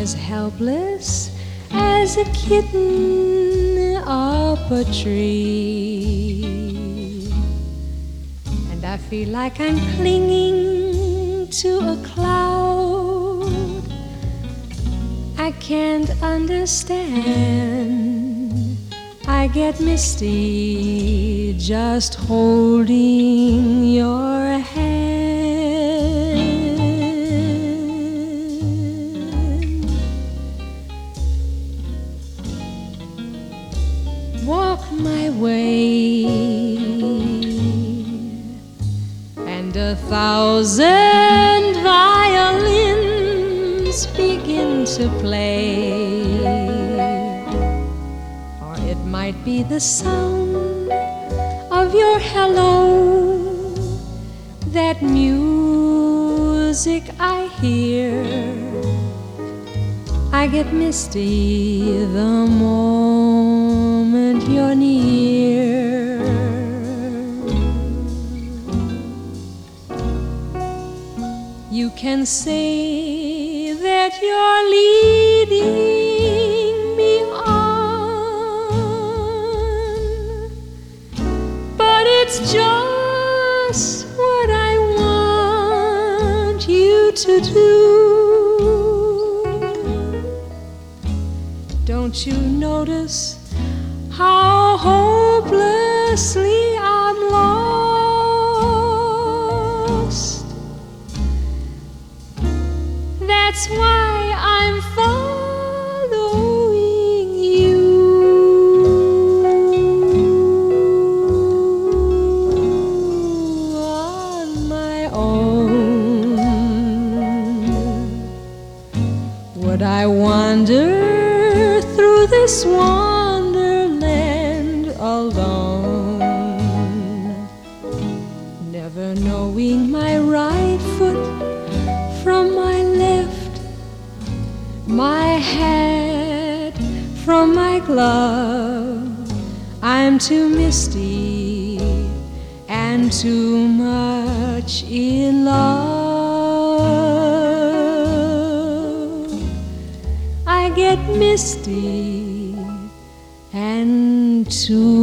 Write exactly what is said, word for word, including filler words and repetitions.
as helpless as a kitten up a tree. And I feel like I'm clinging to a cloud I can't understand. I get misty just holding your hand. Walk my way, and a thousand violins begin to play. Or it might be the sound of your hello, that music I hear. I get misty the moment you're near. You can say that you're leading me on, but it's just what I want you to do. Don't you notice how hopelessly I'm lost? That's why I'm following you on my own. Would I wander through this wonderland alone, never knowing my right foot from my left, my hat from my glove? I'm too misty and too much in love. I get misty and too